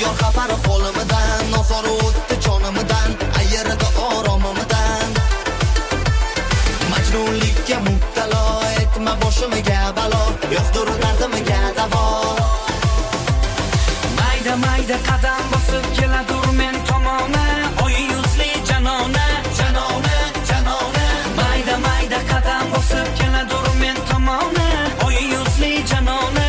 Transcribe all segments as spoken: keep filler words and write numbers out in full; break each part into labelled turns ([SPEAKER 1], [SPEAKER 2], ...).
[SPEAKER 1] Yor xabari qo'limdan, nosor o'tdi jonimdan, ayirdi oromimdan. Majnunlikka mubtalo, etma boshimga balo, yo'qdir dardimga davo.
[SPEAKER 2] Mayda mayda qadam bosib keladur men tomona, oy yuzli janona, janona, janona. Mayda mayda qadam bosib keladur men tomona, oy yuzli janona.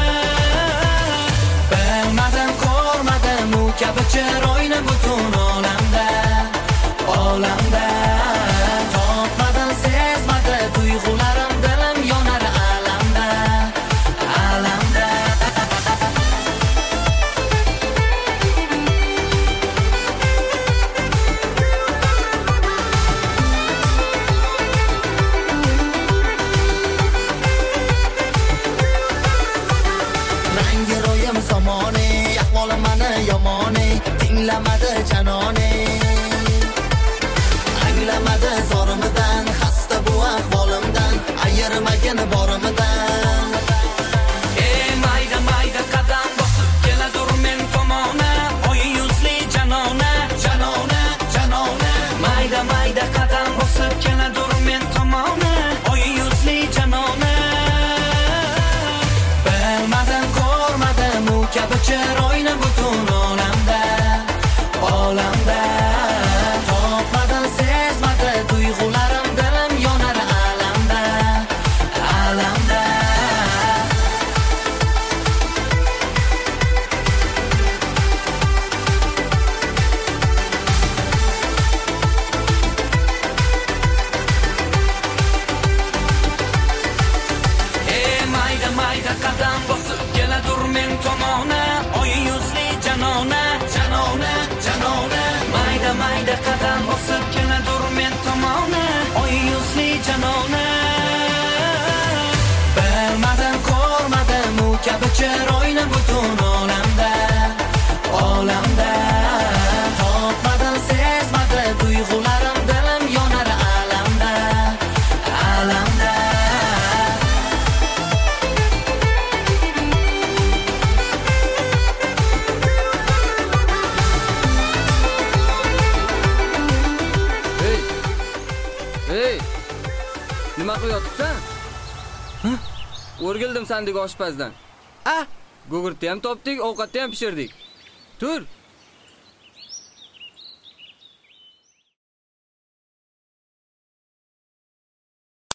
[SPEAKER 2] Bilmadim, ko'rmadim u kabi chiroyni butun olamda, olamda. Topmadim, sezmadim tuyg'ularim, dilim yonar alamda, alamda. Rangi ro'yim zamoni, ahvolim mani yomoni, tinglamadi janoni. Anglamadi zorimdan, xasta bu ahvolimdan, ayirmagin borimdan. Ey mayda mayda qadam bosib keladur men tomona, oy yuzli janona, janona, janona. Mayda mayda qadam bosib keladur men tomona, oy yuzli janona. Bilmadim, ko'rmadim u kabi chiroyni butun olamda, olamda. Topmadim, sezmadim tuyg'ularim, dilim yonar alamda, alamda. Ey mayda mayda qadam bosib keladur men tomona, oy yuzli janona, janona, janona. Mayda mayda qadam bosib keladur men tomona, oy yuzli janona. Bilmadim, ko'rmadim u kabi chiroyni butun olamda, olamda. Topmadim, sezmadim tuyg'ularim, dilim yonar alamda, alamda.
[SPEAKER 3] Hey! Hey! Nima qilyapsan? Ha? O'rgildim sendek oshpazdan. Ah! Gugurtni ham topdik, ovqatni ham pishirdik. Tur!